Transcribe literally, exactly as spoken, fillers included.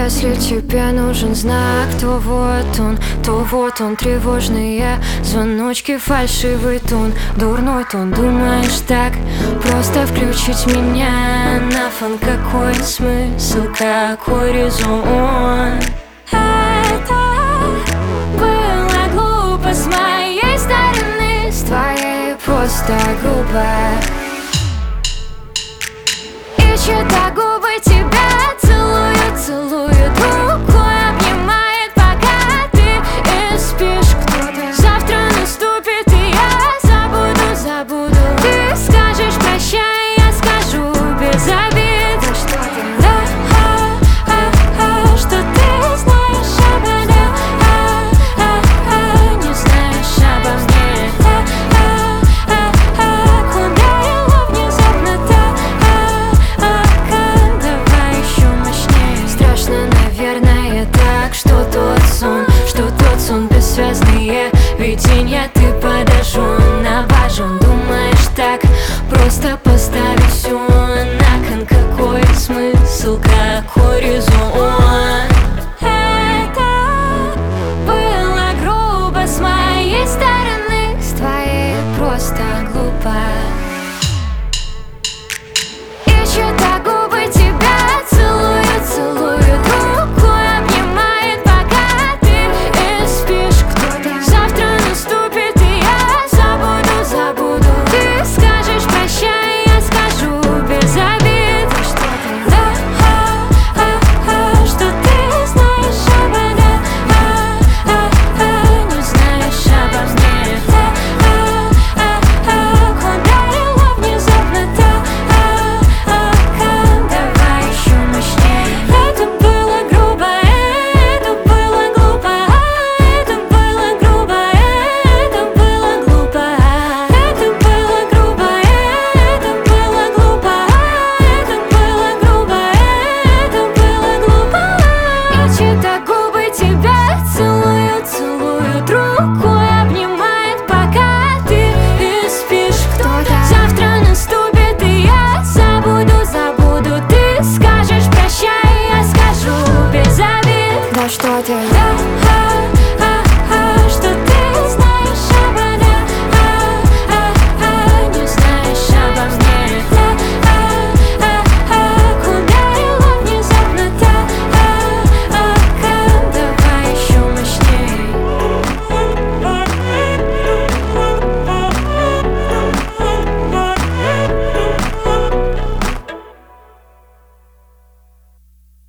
Если тебе нужен знак, то вот он, то вот он. Тревожные звоночки, фальшивый тон, дурной тон. Думаешь так, просто включить меня на фон? Какой смысл, какой резон? Это было глупо с моей стороны, с твоей просто грубо. Ищет а губы тебя, целует, целует, рукой обнимает, пока ты и спишь. Кто-то завтра наступит, и я забуду, забуду. Ты скажешь прощай, я скажу без обид. Да что ты, да, а, а, а, что ты знаешь обо мне, а, а, а, не знаешь обо мне, а, а, а, а, куда его внезапно так. Наверное, так, что тот сон, что тот сон бессвязные видения. Ты подожжен, обожжен, думаешь так, просто поставить все на кон. Какой смысл, какой резон?